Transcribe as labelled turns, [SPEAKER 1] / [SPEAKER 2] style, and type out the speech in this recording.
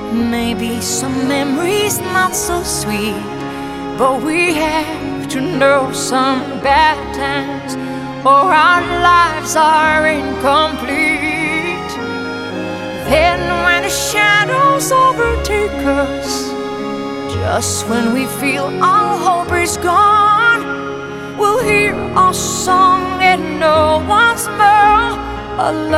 [SPEAKER 1] Maybe some memories not so sweet, but we have to know some bad times or our lives are incomplete. Then when the shadows overtake us, just when we feel all hope is gone, we'll hear our song and know once more a love